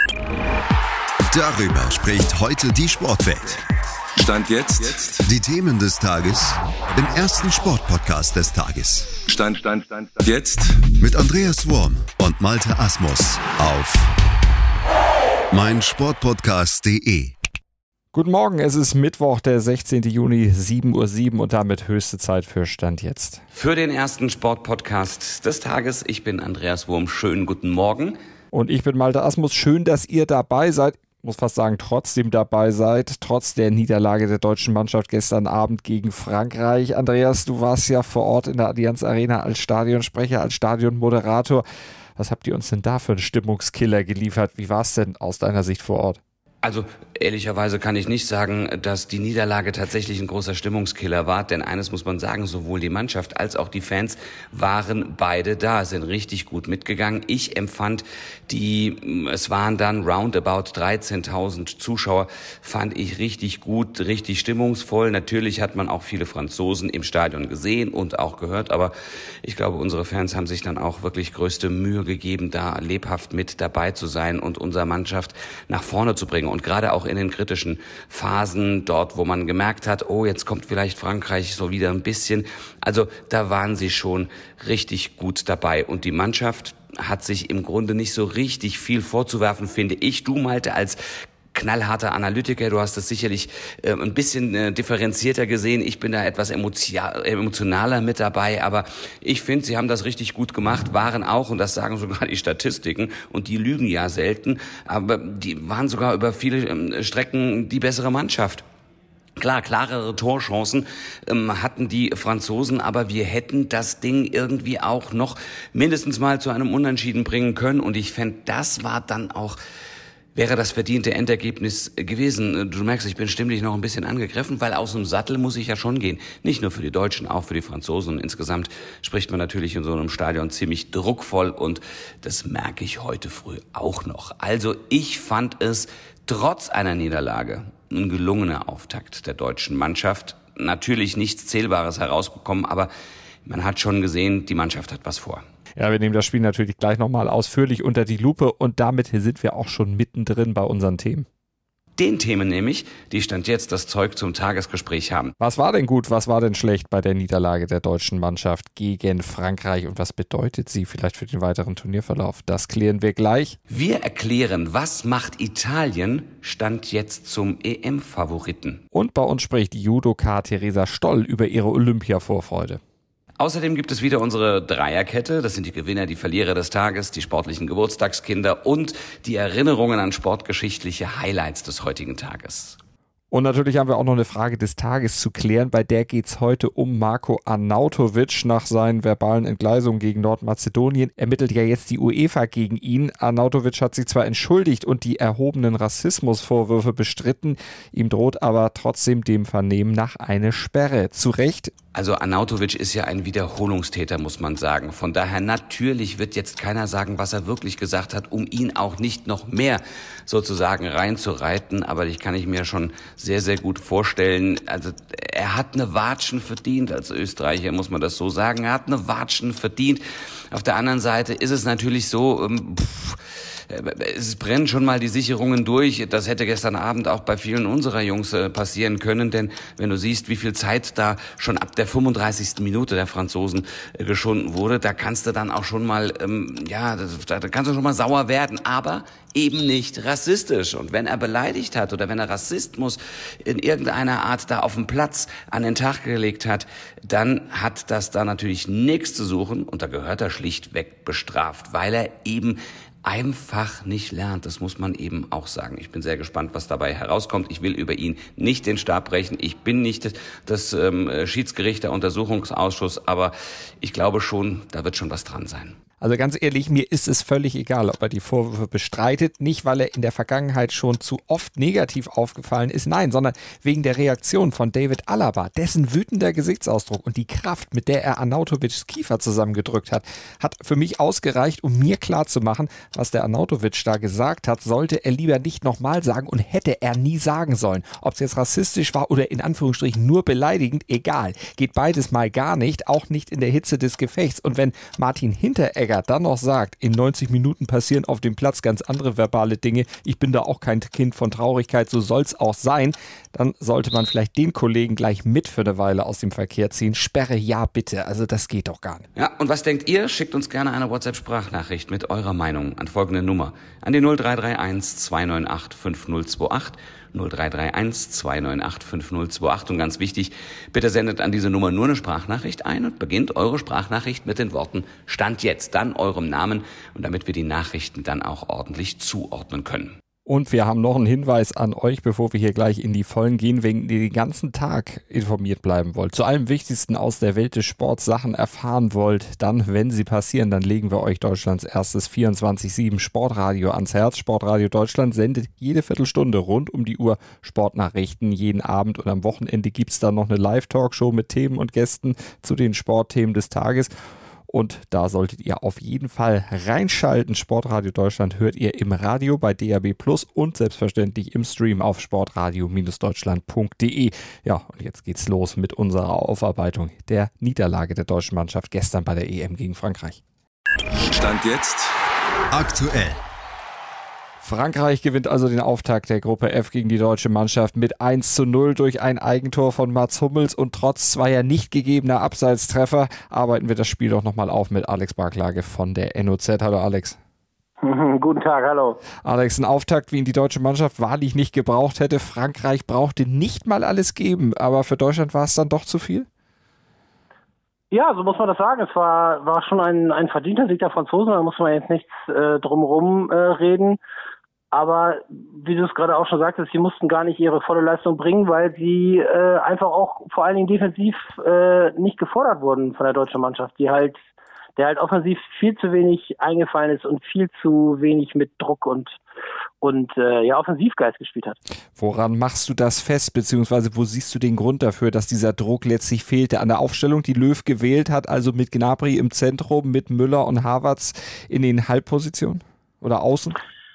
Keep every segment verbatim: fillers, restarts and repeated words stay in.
Darüber spricht heute die Sportwelt. Stand jetzt. Die Themen des Tages im ersten Sportpodcast des Tages. Stand, Stand, Stand, Stand. Jetzt. Mit Andreas Worm und Malte Asmus auf meinsportpodcast punkt de. Guten Morgen, es ist Mittwoch, der sechzehnten Juni, sieben Uhr sieben und damit höchste Zeit für Stand jetzt. Für den ersten Sportpodcast des Tages. Ich bin Andreas Worm. Schönen guten Morgen. Und ich bin Malte Asmus. Schön, dass ihr dabei seid. Ich muss fast sagen, trotzdem dabei seid, trotz der Niederlage der deutschen Mannschaft gestern Abend gegen Frankreich. Andreas, du warst ja vor Ort in der Allianz Arena als Stadionsprecher, als Stadionmoderator. Was habt ihr uns denn da für einen Stimmungskiller geliefert? Wie war es denn aus deiner Sicht vor Ort? Also ehrlicherweise kann ich nicht sagen, dass die Niederlage tatsächlich ein großer Stimmungskiller war, denn eines muss man sagen, sowohl die Mannschaft als auch die Fans waren beide da, sind richtig gut mitgegangen. Ich empfand die, es waren dann roundabout dreizehntausend Zuschauer, fand ich richtig gut, richtig stimmungsvoll. Natürlich hat man auch viele Franzosen im Stadion gesehen und auch gehört, aber ich glaube, unsere Fans haben sich dann auch wirklich größte Mühe gegeben, da lebhaft mit dabei zu sein und unsere Mannschaft nach vorne zu bringen. Und gerade auch in den kritischen Phasen, dort, wo man gemerkt hat, oh, jetzt kommt vielleicht Frankreich so wieder ein bisschen. Also da waren sie schon richtig gut dabei. Und die Mannschaft hat sich im Grunde nicht so richtig viel vorzuwerfen, finde ich. Du, Malte, als knallharter Analytiker, du hast das sicherlich äh, ein bisschen äh, differenzierter gesehen. Ich bin da etwas emotio- emotionaler mit dabei, aber ich finde, sie haben das richtig gut gemacht, waren auch, und das sagen sogar die Statistiken, und die lügen ja selten, aber die waren sogar über viele ähm, Strecken die bessere Mannschaft. Klar, klarere Torchancen ähm, hatten die Franzosen, aber wir hätten das Ding irgendwie auch noch mindestens mal zu einem Unentschieden bringen können, und ich fände, das war dann auch wäre das verdiente Endergebnis gewesen. Du merkst, ich bin stimmlich noch ein bisschen angegriffen, weil aus dem Sattel muss ich ja schon gehen. Nicht nur für die Deutschen, auch für die Franzosen. Und insgesamt spricht man natürlich in so einem Stadion ziemlich druckvoll, und das merke ich heute früh auch noch. Also ich fand es trotz einer Niederlage ein gelungener Auftakt der deutschen Mannschaft. Natürlich nichts Zählbares herausbekommen, aber man hat schon gesehen, die Mannschaft hat was vor. Ja, wir nehmen das Spiel natürlich gleich nochmal ausführlich unter die Lupe, und damit sind wir auch schon mittendrin bei unseren Themen. Den Themen nämlich, die Stand jetzt das Zeug zum Tagesgespräch haben. Was war denn gut, was war denn schlecht bei der Niederlage der deutschen Mannschaft gegen Frankreich, und was bedeutet sie vielleicht für den weiteren Turnierverlauf? Das klären wir gleich. Wir erklären, was macht Italien Stand jetzt zum E M-Favoriten. Und bei uns spricht Judoka Theresa Stoll über ihre Olympia-Vorfreude. Außerdem gibt es wieder unsere Dreierkette. Das sind die Gewinner, die Verlierer des Tages, die sportlichen Geburtstagskinder und die Erinnerungen an sportgeschichtliche Highlights des heutigen Tages. Und natürlich haben wir auch noch eine Frage des Tages zu klären. Bei der geht es heute um Marko Arnautovic. Nach seinen verbalen Entgleisungen gegen Nordmazedonien ermittelt ja jetzt die UEFA gegen ihn. Arnautovic hat sich zwar entschuldigt und die erhobenen Rassismusvorwürfe bestritten. Ihm droht aber trotzdem dem Vernehmen nach eine Sperre. Zu Recht. Also Arnautovic ist ja ein Wiederholungstäter, muss man sagen. Von daher natürlich wird jetzt keiner sagen, was er wirklich gesagt hat, um ihn auch nicht noch mehr sozusagen reinzureiten. Aber ich kann ich mir schon sehr, sehr gut vorstellen. Also er hat eine Watschen verdient. Als Österreicher muss man das so sagen. Er hat eine Watschen verdient. Auf der anderen Seite ist es natürlich so, ähm, pff, es brennen schon mal die Sicherungen durch. Das hätte gestern Abend auch bei vielen unserer Jungs äh, passieren können, denn wenn du siehst, wie viel Zeit da schon ab der fünfunddreißigsten Minute der Franzosen äh, geschunden wurde, da kannst du dann auch schon mal, ähm, ja, da, da kannst du schon mal sauer werden, aber eben nicht rassistisch. Und wenn er beleidigt hat oder wenn er Rassismus in irgendeiner Art da auf dem Platz an den Tag gelegt hat, dann hat das da natürlich nichts zu suchen, und da gehört er schlichtweg bestraft, weil er eben einfach nicht lernt. Das muss man eben auch sagen. Ich bin sehr gespannt, was dabei herauskommt. Ich will über ihn nicht den Stab brechen. Ich bin nicht das, das ähm, Schiedsgericht, der Untersuchungsausschuss, aber ich glaube schon, da wird schon was dran sein. Also ganz ehrlich, mir ist es völlig egal, ob er die Vorwürfe bestreitet. Nicht, weil er in der Vergangenheit schon zu oft negativ aufgefallen ist, nein, sondern wegen der Reaktion von David Alaba. Dessen wütender Gesichtsausdruck und die Kraft, mit der er Arnautovics Kiefer zusammengedrückt hat, hat für mich ausgereicht, um mir klarzumachen, was der Arnautovic da gesagt hat, sollte er lieber nicht nochmal sagen und hätte er nie sagen sollen. Ob es jetzt rassistisch war oder in Anführungsstrichen nur beleidigend, egal. Geht beides mal gar nicht, auch nicht in der Hitze des Gefechts. Und wenn Martin Hinteregger Schweinsteiger dann noch sagt, in neunzig Minuten passieren auf dem Platz ganz andere verbale Dinge, ich bin da auch kein Kind von Traurigkeit, so soll's auch sein, dann sollte man vielleicht den Kollegen gleich mit für eine Weile aus dem Verkehr ziehen. Sperre ja bitte, also das geht doch gar nicht. Ja, und was denkt ihr? Schickt uns gerne eine WhatsApp-Sprachnachricht mit eurer Meinung an folgende Nummer. An die null drei drei eins zwei neun acht fünf null zwei acht, null drei drei eins zwei neun acht fünf null zwei acht. Und ganz wichtig, bitte sendet an diese Nummer nur eine Sprachnachricht ein und beginnt eure Sprachnachricht mit den Worten Stand jetzt, dann eurem Namen, und damit wir die Nachrichten dann auch ordentlich zuordnen können. Und wir haben noch einen Hinweis an euch, bevor wir hier gleich in die Vollen gehen, wenn ihr den ganzen Tag informiert bleiben wollt, zu allem Wichtigsten aus der Welt des Sports Sachen erfahren wollt, dann, wenn sie passieren, dann legen wir euch Deutschlands erstes vierundzwanzig sieben Sportradio ans Herz. Sportradio Deutschland sendet jede Viertelstunde rund um die Uhr Sportnachrichten jeden Abend, und am Wochenende gibt es dann noch eine Live-Talkshow mit Themen und Gästen zu den Sportthemen des Tages. Und da solltet ihr auf jeden Fall reinschalten. Sportradio Deutschland hört ihr im Radio bei D A B Plus und selbstverständlich im Stream auf sportradio Deutschland punkt de. Ja, und jetzt geht's los mit unserer Aufarbeitung der Niederlage der deutschen Mannschaft gestern bei der E M gegen Frankreich. Stand jetzt Aktuell. Frankreich gewinnt also den Auftakt der Gruppe F gegen die deutsche Mannschaft mit eins zu null durch ein Eigentor von Mats Hummels, und trotz zweier nicht gegebener Abseitstreffer arbeiten wir das Spiel doch nochmal auf mit Alex Barklage von der N O Z. Hallo Alex. Guten Tag, hallo. Alex, ein Auftakt, wie ihn die deutsche Mannschaft wahrlich nicht gebraucht hätte. Frankreich brauchte nicht mal alles geben, aber für Deutschland war es dann doch zu viel? Ja, so muss man das sagen. Es war, war schon ein, ein verdienter Sieg der Franzosen, da muss man jetzt nichts äh, drumherum äh, reden. Aber wie du es gerade auch schon sagtest, sie mussten gar nicht ihre volle Leistung bringen, weil sie äh, einfach auch vor allen Dingen defensiv äh, nicht gefordert wurden von der deutschen Mannschaft, die halt, der halt offensiv viel zu wenig eingefallen ist und viel zu wenig mit Druck und und äh, ja Offensivgeist gespielt hat. Woran machst du das fest, beziehungsweise wo siehst du den Grund dafür, dass dieser Druck letztlich fehlte? An der Aufstellung, die Löw gewählt hat, also mit Gnabry im Zentrum, mit Müller und Havertz in den Halbpositionen oder außen?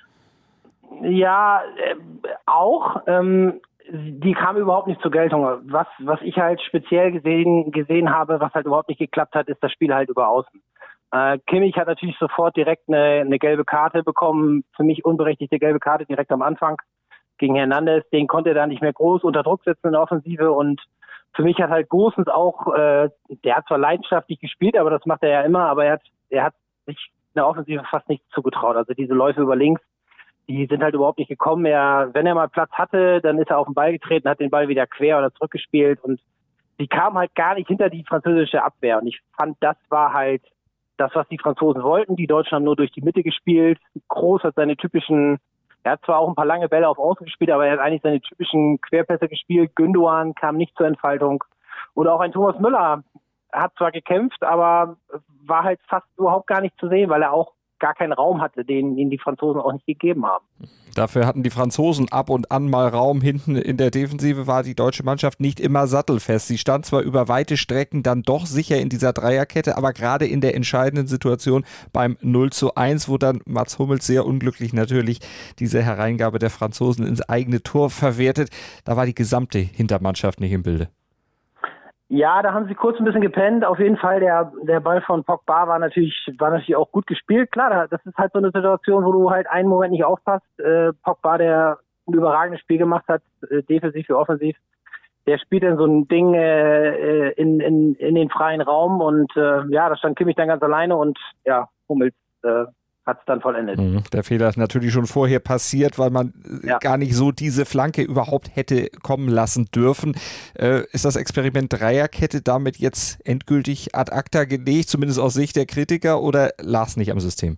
Ja, äh, auch. Ähm, die kam überhaupt nicht zur Geltung. Was was ich halt speziell gesehen gesehen habe, was halt überhaupt nicht geklappt hat, ist das Spiel halt über außen. Äh, Kimmich hat natürlich sofort direkt eine, eine gelbe Karte bekommen, für mich unberechtigte gelbe Karte direkt am Anfang gegen Hernandez. Den konnte er dann nicht mehr groß unter Druck setzen in der Offensive, und für mich hat halt Gosens auch, äh, der hat zwar leidenschaftlich gespielt, aber das macht er ja immer, aber er hat er hat sich in der Offensive fast nichts zugetraut. Also diese Läufe über links, die sind halt überhaupt nicht gekommen. Er, wenn er mal Platz hatte, dann ist er auf den Ball getreten, hat den Ball wieder quer oder zurückgespielt, und die kam halt gar nicht hinter die französische Abwehr. Und ich fand, das war halt das, was die Franzosen wollten. Die Deutschen haben nur durch die Mitte gespielt. Kroos hat seine typischen, er hat zwar auch ein paar lange Bälle auf Außen gespielt, aber er hat eigentlich seine typischen Querpässe gespielt. Gündoğan kam nicht zur Entfaltung. Oder auch ein Thomas Müller hat zwar gekämpft, aber war halt fast überhaupt gar nicht zu sehen, weil er auch gar keinen Raum hatte, den ihnen die Franzosen auch nicht gegeben haben. Dafür hatten die Franzosen ab und an mal Raum. Hinten in der Defensive war die deutsche Mannschaft nicht immer sattelfest. Sie stand zwar über weite Strecken dann doch sicher in dieser Dreierkette, aber gerade in der entscheidenden Situation beim null zu eins, wo dann Mats Hummels sehr unglücklich natürlich diese Hereingabe der Franzosen ins eigene Tor verwertet, da war die gesamte Hintermannschaft nicht im Bilde. Ja, da haben sie kurz ein bisschen gepennt. Auf jeden Fall, der der Ball von Pogba war natürlich war natürlich auch gut gespielt. Klar, das ist halt so eine Situation, wo du halt einen Moment nicht aufpasst. Äh, Pogba, der ein überragendes Spiel gemacht hat, äh, defensiv wie offensiv, der spielt dann so ein Ding äh, in, in in den freien Raum, und äh, ja, da stand Kimmich dann ganz alleine, und ja, Hummels äh, hat es dann vollendet. Mhm. Der Fehler ist natürlich schon vorher passiert, weil man ja. gar nicht so diese Flanke überhaupt hätte kommen lassen dürfen. Äh, ist das Experiment Dreierkette damit jetzt endgültig ad acta gelegt, zumindest aus Sicht der Kritiker, oder lag es nicht am System?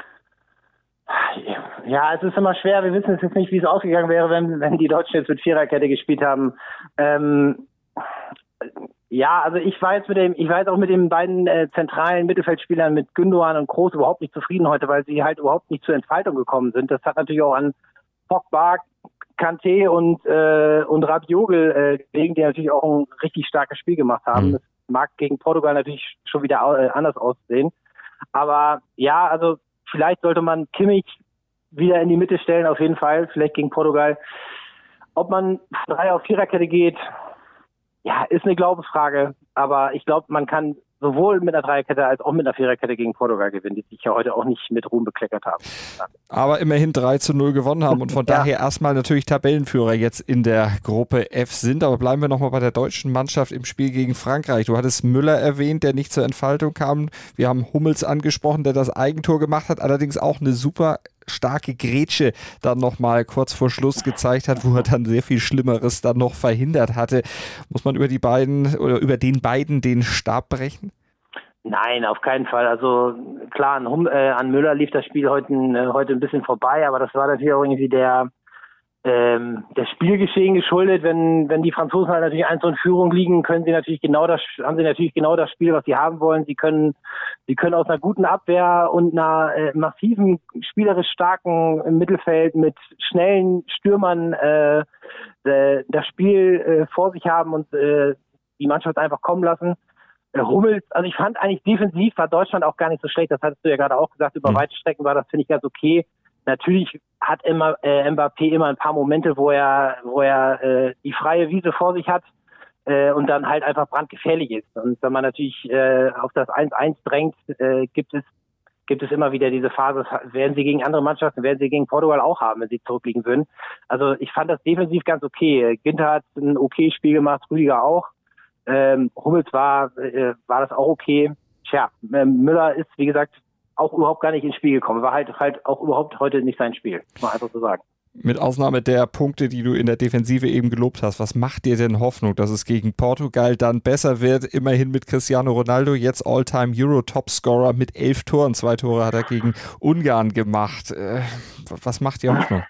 Ja, es ist immer schwer. Wir wissen jetzt nicht, wie es ausgegangen wäre, wenn, wenn die Deutschen jetzt mit Viererkette gespielt haben. Ähm, Ja, also ich war jetzt mit dem, ich war jetzt auch mit den beiden äh, zentralen Mittelfeldspielern mit Gündoğan und Kroos überhaupt nicht zufrieden heute, weil sie halt überhaupt nicht zur Entfaltung gekommen sind. Das hat natürlich auch an Pogba, Kanté und äh, und Rabiot äh, gelegen, die natürlich auch ein richtig starkes Spiel gemacht haben. Mhm. Das mag gegen Portugal natürlich schon wieder äh, anders aussehen. Aber ja, also vielleicht sollte man Kimmich wieder in die Mitte stellen, auf jeden Fall, vielleicht gegen Portugal. Ob man drei auf Viererkette geht, ja, ist eine Glaubensfrage, aber ich glaube, man kann sowohl mit einer Dreierkette als auch mit einer Viererkette gegen Portugal gewinnen, die sich ja heute auch nicht mit Ruhm bekleckert haben. Aber immerhin drei zu null gewonnen haben und von ja. daher erstmal natürlich Tabellenführer jetzt in der Gruppe F sind. Aber bleiben wir nochmal bei der deutschen Mannschaft im Spiel gegen Frankreich. Du hattest Müller erwähnt, der nicht zur Entfaltung kam. Wir haben Hummels angesprochen, der das Eigentor gemacht hat, allerdings auch eine super starke Grätsche dann nochmal kurz vor Schluss gezeigt hat, wo er dann sehr viel Schlimmeres dann noch verhindert hatte. Muss man über die beiden oder über den beiden den Stab brechen? Nein, auf keinen Fall. Also klar, an, hum, äh, an Müller lief das Spiel heute, äh, heute ein bisschen vorbei, aber das war natürlich auch irgendwie der ähm, der Spielgeschehen geschuldet. Wenn wenn die Franzosen halt natürlich eins in Führung liegen, können sie natürlich genau das haben sie natürlich genau das Spiel, was sie haben wollen. Sie können sie können aus einer guten Abwehr und einer äh, massiven, spielerisch starken im Mittelfeld mit schnellen Stürmern äh, äh, das Spiel äh, vor sich haben und äh, die Mannschaft einfach kommen lassen. Hummels, also ich fand eigentlich defensiv war Deutschland auch gar nicht so schlecht, das hattest du ja gerade auch gesagt, über mhm. weite Strecken war das, finde ich, ganz okay. Natürlich hat immer äh, Mbappé immer ein paar Momente, wo er wo er äh, die freie Wiese vor sich hat äh, und dann halt einfach brandgefährlich ist. Und wenn man natürlich äh, auf das eins eins drängt, äh, gibt es gibt es immer wieder diese Phase, das werden sie gegen andere Mannschaften, werden sie gegen Portugal auch haben, wenn sie zurückliegen würden. Also ich fand das defensiv ganz okay. Ginter hat ein okay Spiel gemacht, Rüdiger auch. Ähm, Hummels war äh, war das auch okay. Tja, äh, Müller ist, wie gesagt, auch überhaupt gar nicht ins Spiel gekommen. War halt halt auch überhaupt heute nicht sein Spiel, muss man einfach so sagen. Mit Ausnahme der Punkte, die du in der Defensive eben gelobt hast, was macht dir denn Hoffnung, dass es gegen Portugal dann besser wird? Immerhin mit Cristiano Ronaldo, jetzt All-Time-Euro-Topscorer mit elf Toren. Zwei Tore hat er gegen Ungarn gemacht. Äh, was macht dir Hoffnung?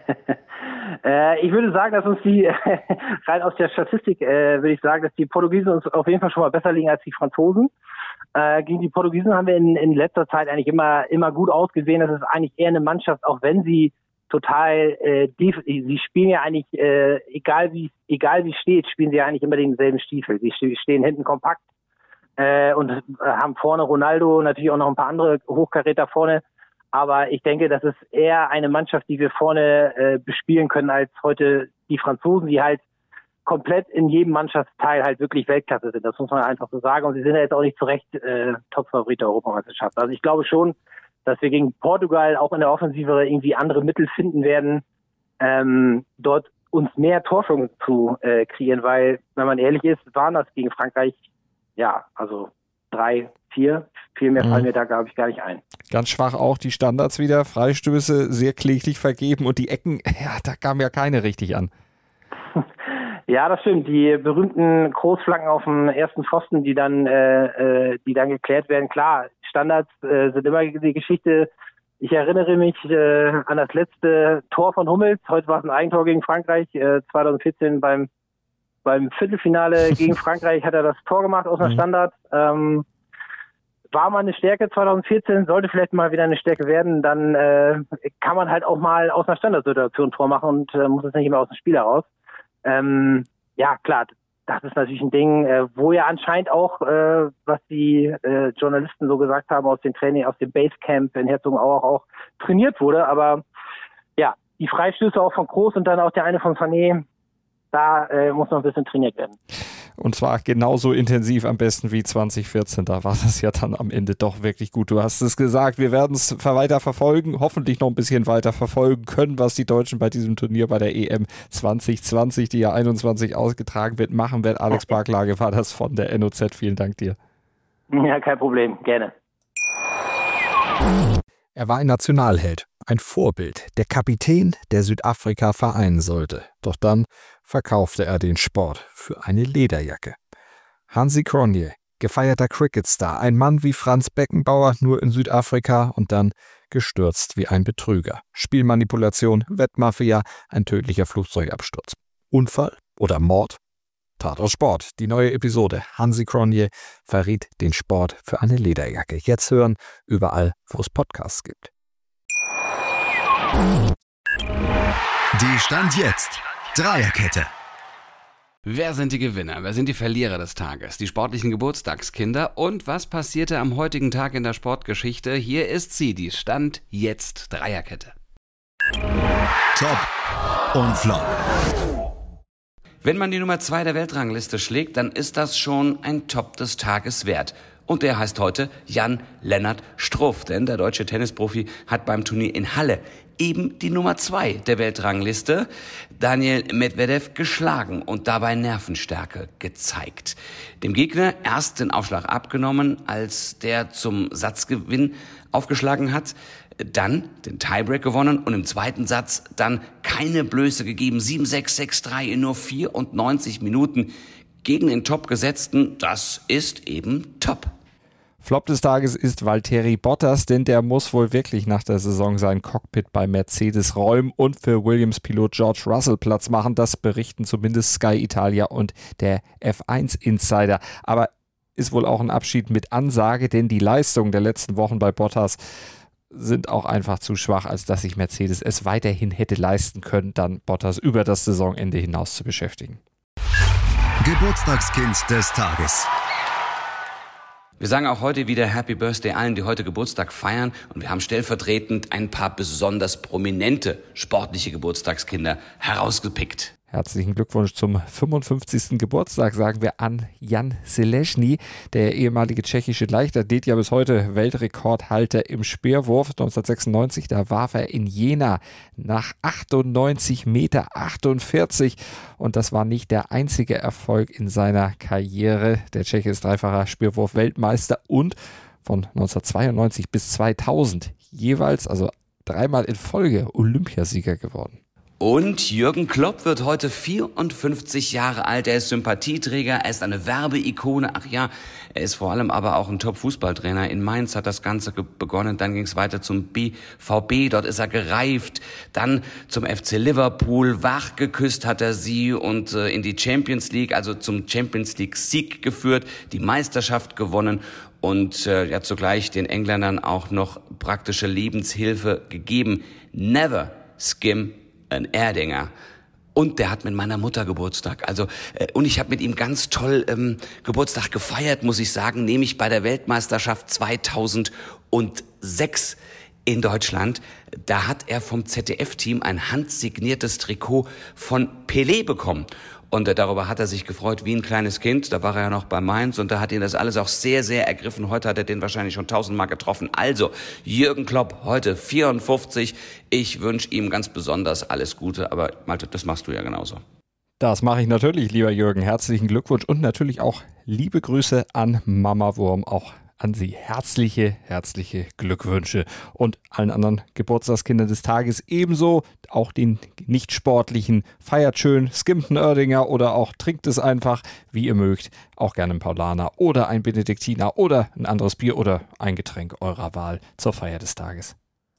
Ich würde sagen, dass uns die, rein aus der Statistik, äh, würde ich sagen, dass die Portugiesen uns auf jeden Fall schon mal besser liegen als die Franzosen. Äh, gegen die Portugiesen haben wir in, in letzter Zeit eigentlich immer, immer gut ausgesehen. Das ist eigentlich eher eine Mannschaft, auch wenn sie total, äh, def- sie spielen ja eigentlich, äh, egal wie, egal wie steht, spielen sie ja eigentlich immer denselben Stiefel. Sie stehen hinten kompakt, äh, und äh, haben vorne Ronaldo, natürlich auch noch ein paar andere Hochkaräter vorne. Aber ich denke, das ist eher eine Mannschaft, die wir vorne äh, bespielen können, als heute die Franzosen, die halt komplett in jedem Mannschaftsteil halt wirklich Weltklasse sind. Das muss man einfach so sagen. Und sie sind ja jetzt auch nicht zu Recht äh, Topfavorit der Europameisterschaft. Also ich glaube schon, dass wir gegen Portugal auch in der Offensive irgendwie andere Mittel finden werden, ähm, dort uns mehr Torchancen zu äh, kreieren. Weil, wenn man ehrlich ist, waren das gegen Frankreich, ja, also drei, vier, viel mehr fallen mir da, glaube ich, gar nicht ein. Ganz schwach auch die Standards wieder, Freistöße sehr kläglich vergeben und die Ecken, ja, da kam ja keine richtig an. Ja, das stimmt. Die berühmten Großflanken auf dem ersten Pfosten, die dann, äh, die dann geklärt werden. Klar, Standards äh, sind immer die Geschichte. Ich erinnere mich äh, an das letzte Tor von Hummels. Heute war es ein Eigentor gegen Frankreich. Äh, zwanzig vierzehn beim beim Viertelfinale gegen Frankreich hat er das Tor gemacht aus einer Standard. Ähm, war mal eine Stärke zwanzig vierzehn, sollte vielleicht mal wieder eine Stärke werden. Dann äh, kann man halt auch mal aus einer Standardsituation ein Tor machen und äh, muss es nicht immer aus dem Spiel heraus. Ähm, ja, klar, das ist natürlich ein Ding, äh, wo ja anscheinend auch, äh, was die äh, Journalisten so gesagt haben, aus dem Training, aus dem Basecamp in Herzogenaurach auch trainiert wurde. Aber ja, die Freistöße auch von Kroos und dann auch der eine von Sané, da äh, muss noch ein bisschen trainiert werden. Und zwar genauso intensiv am besten wie zwanzig vierzehn. Da war das ja dann am Ende doch wirklich gut. Du hast es gesagt, wir werden es weiter verfolgen, hoffentlich noch ein bisschen weiter verfolgen können, was die Deutschen bei diesem Turnier bei der E M zwanzig zwanzig, die ja einundzwanzig ausgetragen wird, machen wird. Alex Barklage war das von der N O Z. Vielen Dank dir. Ja, kein Problem. Gerne. Er war ein Nationalheld, ein Vorbild, der Kapitän, der Südafrika vereinen sollte. Doch dann verkaufte er den Sport für eine Lederjacke. Hansi Cronje, gefeierter Cricketstar, ein Mann wie Franz Beckenbauer, nur in Südafrika und dann gestürzt wie ein Betrüger. Spielmanipulation, Wettmafia, ein tödlicher Flugzeugabsturz. Unfall oder Mord? Tatort Sport, die neue Episode. Hansi Cronje verriet den Sport für eine Lederjacke. Jetzt hören, überall, wo es Podcasts gibt. Die Stand jetzt Dreierkette. Wer sind die Gewinner? Wer sind die Verlierer des Tages? Die sportlichen Geburtstagskinder? Und was passierte am heutigen Tag in der Sportgeschichte? Hier ist sie, die Stand jetzt Dreierkette. Top und Flop. Wenn man die Nummer zwei der Weltrangliste schlägt, dann ist das schon ein Top des Tages wert. Und der heißt heute Jan-Lennart Struff, denn der deutsche Tennisprofi hat beim Turnier in Halle eben die Nummer zwei der Weltrangliste, Daniil Medvedev, geschlagen und dabei Nervenstärke gezeigt. Dem Gegner erst den Aufschlag abgenommen, als der zum Satzgewinn aufgeschlagen hat, dann den Tiebreak gewonnen und im zweiten Satz dann keine Blöße gegeben. sieben sechs, sechs drei in nur vierundneunzig Minuten gegen den Top-Gesetzten. Das ist eben top. Flop des Tages ist Valtteri Bottas, denn der muss wohl wirklich nach der Saison sein Cockpit bei Mercedes räumen und für Williams-Pilot George Russell Platz machen. Das berichten zumindest Sky Italia und der F eins Insider. Aber ist wohl auch ein Abschied mit Ansage, denn die Leistungen der letzten Wochen bei Bottas sind auch einfach zu schwach, als dass sich Mercedes es weiterhin hätte leisten können, dann Bottas über das Saisonende hinaus zu beschäftigen. Geburtstagskind des Tages. Wir sagen auch heute wieder Happy Birthday allen, die heute Geburtstag feiern. Und wir haben stellvertretend ein paar besonders prominente sportliche Geburtstagskinder herausgepickt. Herzlichen Glückwunsch zum fünfundfünfzigsten Geburtstag, sagen wir an Jan Železný, der ehemalige tschechische Leichtathlet, ja bis heute Weltrekordhalter im Speerwurf. neunzehnhundertsechsundneunzig, da warf er in Jena nach achtundneunzig Meter achtundvierzig. Und das war nicht der einzige Erfolg in seiner Karriere. Der Tscheche ist dreifacher Speerwurf-Weltmeister und von neunzehnhundertzweiundneunzig bis zweitausend jeweils, also dreimal in Folge, Olympiasieger geworden. Und Jürgen Klopp wird heute vierundfünfzig Jahre alt. Er ist Sympathieträger, er ist eine Werbeikone. Ach ja, er ist vor allem aber auch ein Top-Fußballtrainer. In Mainz hat das Ganze begonnen, dann ging es weiter zum B V B. Dort ist er gereift. Dann zum F C Liverpool. Wach geküsst hat er sie und äh, in die Champions League, also zum Champions League-Sieg geführt, die Meisterschaft gewonnen und äh, ja zugleich den Engländern auch noch praktische Lebenshilfe gegeben. Never skim ein Erdinger. Und der hat mit meiner Mutter Geburtstag. Also äh, und ich habe mit ihm ganz toll ähm, Geburtstag gefeiert, muss ich sagen, nämlich bei der Weltmeisterschaft zweitausendsechs in Deutschland. Da hat er vom Z D F-Team ein handsigniertes Trikot von Pelé bekommen. Und äh, darüber hat er sich gefreut wie ein kleines Kind. Da war er ja noch bei Mainz und da hat ihn das alles auch sehr, sehr ergriffen. Heute hat er den wahrscheinlich schon tausendmal getroffen. Also, Jürgen Klopp, heute vierundfünfzig. Ich wünsche ihm ganz besonders alles Gute. Aber Malte, das machst du ja genauso. Das mache ich natürlich, lieber Jürgen. Herzlichen Glückwunsch und natürlich auch liebe Grüße an Mama Wurm, auch an Sie herzliche, herzliche Glückwünsche und allen anderen Geburtstagskindern des Tages ebenso, auch den nicht-sportlichen. Feiert schön, skimmt einen Oerdinger oder auch trinkt es einfach, wie ihr mögt. Auch gerne ein Paulaner oder ein Benediktiner oder ein anderes Bier oder ein Getränk eurer Wahl zur Feier des Tages.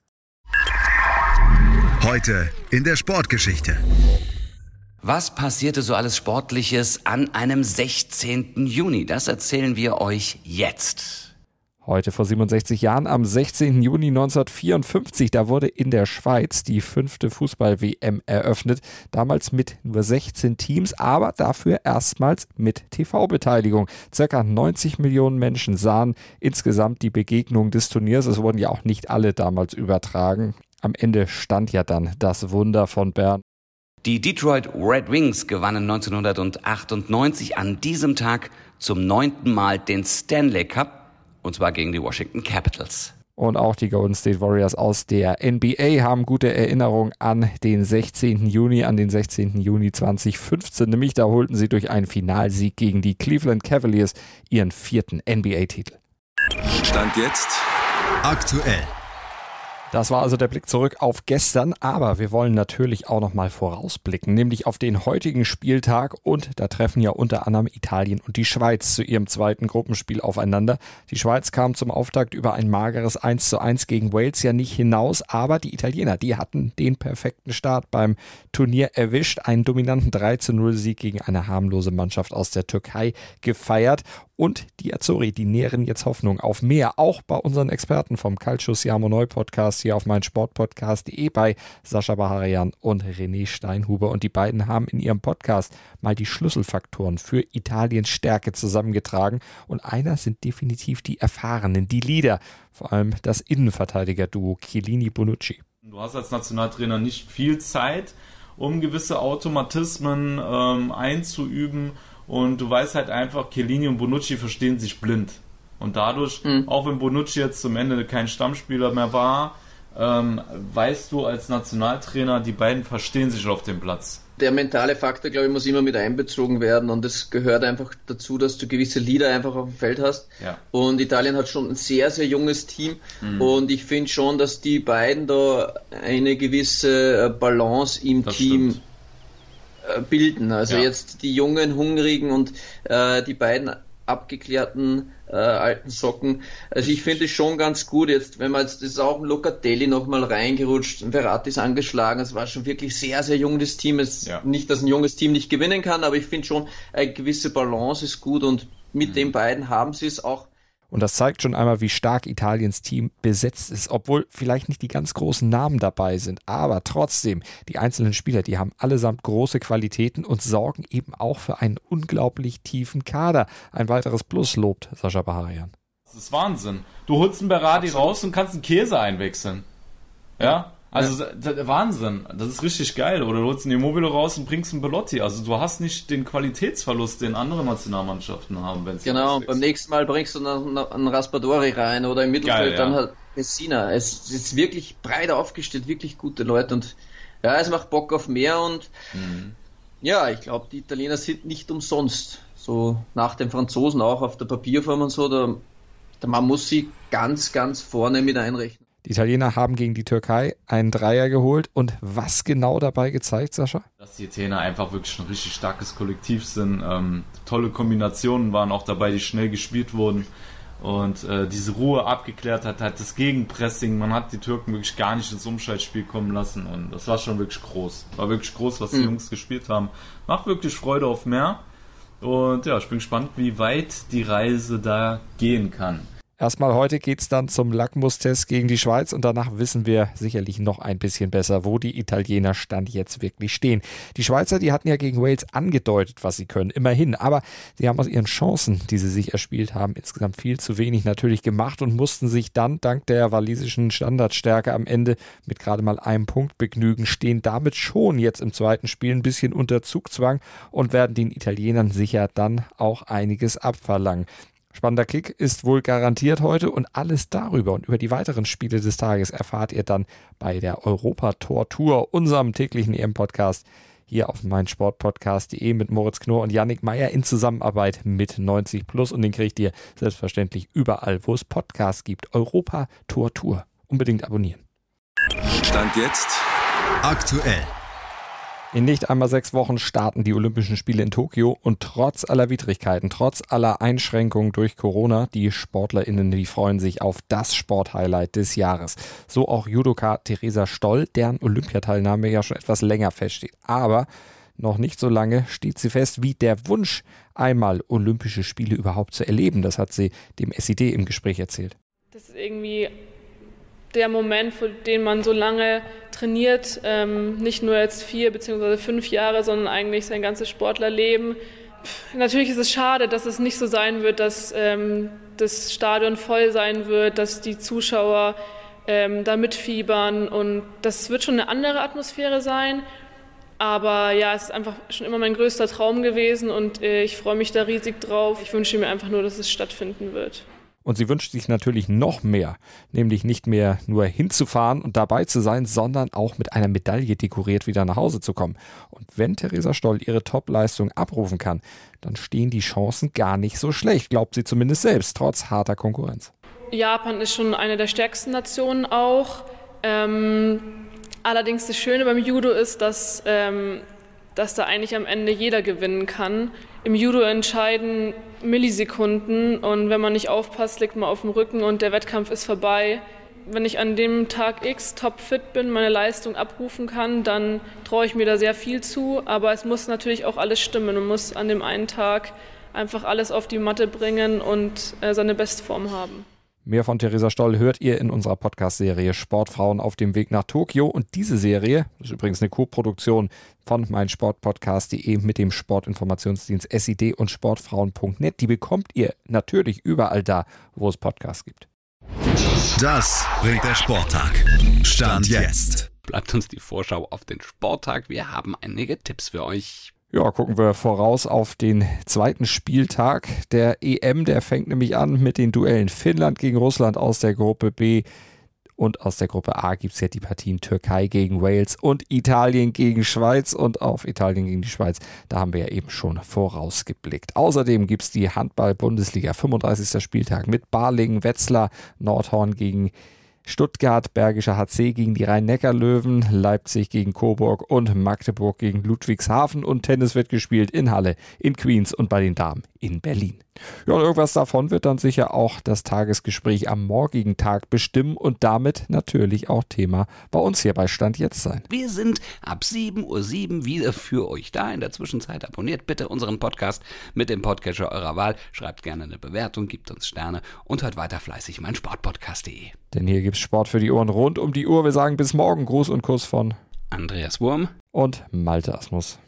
Heute in der Sportgeschichte. Was passierte so alles Sportliches an einem sechzehnten Juni? Das erzählen wir euch jetzt. Heute vor siebenundsechzig Jahren, am sechzehnten Juni neunzehnhundertvierundfünfzig, da wurde in der Schweiz die fünfte Fußball-W M eröffnet. Damals mit nur sechzehn Teams, aber dafür erstmals mit T V-Beteiligung. Circa neunzig Millionen Menschen sahen insgesamt die Begegnung des Turniers. Es wurden ja auch nicht alle damals übertragen. Am Ende stand ja dann das Wunder von Bern. Die Detroit Red Wings gewannen neunzehnhundertachtundneunzig an diesem Tag zum neunten Mal den Stanley Cup, und zwar gegen die Washington Capitals. Und auch die Golden State Warriors aus der N B A haben gute Erinnerung an den sechzehnten Juni, an den sechzehnten Juni zweitausendfünfzehn. Nämlich da holten sie durch einen Finalsieg gegen die Cleveland Cavaliers ihren vierten N B A-Titel. Stand jetzt aktuell. Das war also der Blick zurück auf gestern, aber wir wollen natürlich auch noch mal vorausblicken, nämlich auf den heutigen Spieltag, und da treffen ja unter anderem Italien und die Schweiz zu ihrem zweiten Gruppenspiel aufeinander. Die Schweiz kam zum Auftakt über ein mageres eins zu eins gegen Wales ja nicht hinaus, aber die Italiener, die hatten den perfekten Start beim Turnier erwischt, einen dominanten drei zu null Sieg gegen eine harmlose Mannschaft aus der Türkei gefeiert. Und die Azzurri, die nähren jetzt Hoffnung auf mehr, auch bei unseren Experten vom Calcio Siamo Noi Podcast hier auf meinsportpodcast punkt de, bei Sascha Baharian und René Steinhuber. Und die beiden haben in ihrem Podcast mal die Schlüsselfaktoren für Italiens Stärke zusammengetragen. Und einer sind definitiv die Erfahrenen, die Leader, vor allem das Innenverteidiger-Duo Chiellini-Bonucci. Du hast als Nationaltrainer nicht viel Zeit, um gewisse Automatismen ähm, einzuüben. Und du weißt halt einfach, Chiellini und Bonucci verstehen sich blind. Und dadurch, mhm. auch wenn Bonucci jetzt zum Ende kein Stammspieler mehr war, ähm, weißt du als Nationaltrainer, die beiden verstehen sich auf dem Platz. Der mentale Faktor, glaube ich, muss immer mit einbezogen werden und es gehört einfach dazu, dass du gewisse Leader einfach auf dem Feld hast. Ja. Und Italien hat schon ein sehr, sehr junges Team mhm. und ich finde schon, dass die beiden da eine gewisse Balance im das Team stimmt. bilden. Also ja. jetzt die jungen, hungrigen und äh, die beiden abgeklärten äh, alten Socken. Also ich finde es schon ganz gut jetzt, wenn man jetzt, das ist auch ein Locatelli nochmal reingerutscht, ein Verratti ist angeschlagen, es war schon wirklich sehr, sehr jung das Team. Es ja. Nicht, dass ein junges Team nicht gewinnen kann, aber ich finde schon, eine gewisse Balance ist gut und mit mhm. den beiden haben sie es auch. Und das zeigt schon einmal, wie stark Italiens Team besetzt ist, obwohl vielleicht nicht die ganz großen Namen dabei sind. Aber trotzdem, die einzelnen Spieler, die haben allesamt große Qualitäten und sorgen eben auch für einen unglaublich tiefen Kader. Ein weiteres Plus lobt Sascha Baharian. Das ist Wahnsinn. Du holst einen Berardi raus und kannst einen Käse einwechseln. Ja? Also ja. Wahnsinn, das ist richtig geil. Oder du holst einen Immobile raus und bringst einen Belotti. Also du hast nicht den Qualitätsverlust, den andere Nationalmannschaften haben. Wenn genau, beim nächsten Mal bringst du einen, einen Raspadori rein oder im Mittelfeld geil, dann ja. halt Messina. Es ist wirklich breit aufgestellt, wirklich gute Leute und ja, es macht Bock auf mehr und mhm. ja, ich glaube, die Italiener sind nicht umsonst. So nach den Franzosen auch auf der Papierform und so, da, da man muss sie ganz, ganz vorne mit einrechnen. Die Italiener haben gegen die Türkei einen Dreier geholt. Und was genau dabei gezeigt, Sascha? Dass die Italiener einfach wirklich ein richtig starkes Kollektiv sind. Ähm, tolle Kombinationen waren auch dabei, die schnell gespielt wurden. Und äh, diese Ruhe abgeklärt hat, hat das Gegenpressing. Man hat die Türken wirklich gar nicht ins Umschaltspiel kommen lassen. Und das war schon wirklich groß. War wirklich groß, was die mhm. Jungs gespielt haben. Macht wirklich Freude auf mehr. Und ja, ich bin gespannt, wie weit die Reise da gehen kann. Erstmal heute geht es dann zum Lackmustest gegen die Schweiz und danach wissen wir sicherlich noch ein bisschen besser, wo die Italiener Stand jetzt wirklich stehen. Die Schweizer, die hatten ja gegen Wales angedeutet, was sie können, immerhin, aber sie haben aus ihren Chancen, die sie sich erspielt haben, insgesamt viel zu wenig natürlich gemacht und mussten sich dann dank der walisischen Standardstärke am Ende mit gerade mal einem Punkt begnügen, stehen damit schon jetzt im zweiten Spiel ein bisschen unter Zugzwang und werden den Italienern sicher dann auch einiges abverlangen. Spannender Kick ist wohl garantiert heute und alles darüber und über die weiteren Spiele des Tages erfahrt ihr dann bei der Europa-Tor-Tour, unserem täglichen E M-Podcast hier auf meinsportpodcast punkt de mit Moritz Knorr und Yannick Meyer in Zusammenarbeit mit neunzig plus und den kriegt ihr selbstverständlich überall, wo es Podcasts gibt. Europa-Tor-Tour. Unbedingt abonnieren. Stand jetzt aktuell. In nicht einmal sechs Wochen starten die Olympischen Spiele in Tokio und trotz aller Widrigkeiten, trotz aller Einschränkungen durch Corona, die SportlerInnen, die freuen sich auf das Sporthighlight des Jahres. So auch Judoka Theresa Stoll, deren Olympiateilnahme ja schon etwas länger feststeht. Aber noch nicht so lange steht sie fest, wie der Wunsch, einmal Olympische Spiele überhaupt zu erleben. Das hat sie dem S I D im Gespräch erzählt. Das ist irgendwie der Moment, für den man so lange trainiert, ähm, nicht nur jetzt vier bzw. fünf Jahre, sondern eigentlich sein ganzes Sportlerleben. Pff, natürlich ist es schade, dass es nicht so sein wird, dass ähm, das Stadion voll sein wird, dass die Zuschauer ähm, da mitfiebern und das wird schon eine andere Atmosphäre sein. Aber ja, es ist einfach schon immer mein größter Traum gewesen und äh, ich freue mich da riesig drauf. Ich wünsche mir einfach nur, dass es stattfinden wird. Und sie wünscht sich natürlich noch mehr, nämlich nicht mehr nur hinzufahren und dabei zu sein, sondern auch mit einer Medaille dekoriert wieder nach Hause zu kommen. Und wenn Theresa Stoll ihre Topleistung abrufen kann, dann stehen die Chancen gar nicht so schlecht, glaubt sie zumindest selbst, trotz harter Konkurrenz. Japan ist schon eine der stärksten Nationen auch. Ähm, allerdings das Schöne beim Judo ist, dass, ähm, dass da eigentlich am Ende jeder gewinnen kann. Im Judo entscheiden Millisekunden und wenn man nicht aufpasst, liegt man auf dem Rücken und der Wettkampf ist vorbei. Wenn ich an dem Tag X topfit bin, meine Leistung abrufen kann, dann traue ich mir da sehr viel zu. Aber es muss natürlich auch alles stimmen. Man muss an dem einen Tag einfach alles auf die Matte bringen und äh, seine Bestform haben. Mehr von Theresa Stoll hört ihr in unserer Podcast-Serie Sportfrauen auf dem Weg nach Tokio. Und diese Serie, das ist übrigens eine Co-Produktion von meinsportpodcast punkt de mit dem Sportinformationsdienst S I D und sportfrauen punkt net, die bekommt ihr natürlich überall da, wo es Podcasts gibt. Das bringt der Sporttag. Stand jetzt. Bleibt uns die Vorschau auf den Sporttag. Wir haben einige Tipps für euch. Ja, gucken wir voraus auf den zweiten Spieltag der E M. Der fängt nämlich an mit den Duellen Finnland gegen Russland aus der Gruppe B. Und aus der Gruppe A gibt es ja die Partien Türkei gegen Wales und Italien gegen Schweiz. Und auf Italien gegen die Schweiz, da haben wir ja eben schon vorausgeblickt. Außerdem gibt es die Handball-Bundesliga, fünfunddreißigster Spieltag mit Balingen, Wetzlar, Nordhorn gegen Stuttgart, Bergischer H C gegen die Rhein-Neckar-Löwen, Leipzig gegen Coburg und Magdeburg gegen Ludwigshafen. Und Tennis wird gespielt in Halle, in Queens und bei den Damen in Berlin. Ja, und irgendwas davon wird dann sicher auch das Tagesgespräch am morgigen Tag bestimmen und damit natürlich auch Thema bei uns hier bei Stand Jetzt sein. Wir sind ab sieben Uhr sieben wieder für euch da. In der Zwischenzeit abonniert bitte unseren Podcast mit dem Podcatcher eurer Wahl. Schreibt gerne eine Bewertung, gebt uns Sterne und hört weiter fleißig mein Sportpodcast punkt de. Denn hier gibt's Sport für die Ohren rund um die Uhr. Wir sagen bis morgen. Gruß und Kuss von Andreas Wurm und Malte Asmus.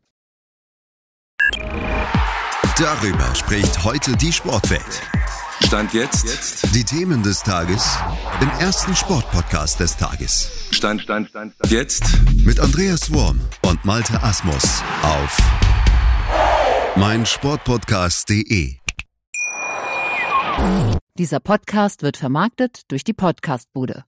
Darüber spricht heute die Sportwelt. Stand jetzt. Die Themen des Tages im ersten Sportpodcast des Tages. Stand, Stand, Stand, Stand. Jetzt. Mit Andreas Wurm und Malte Asmus auf meinsportpodcast punkt de. Dieser Podcast wird vermarktet durch die Podcastbude.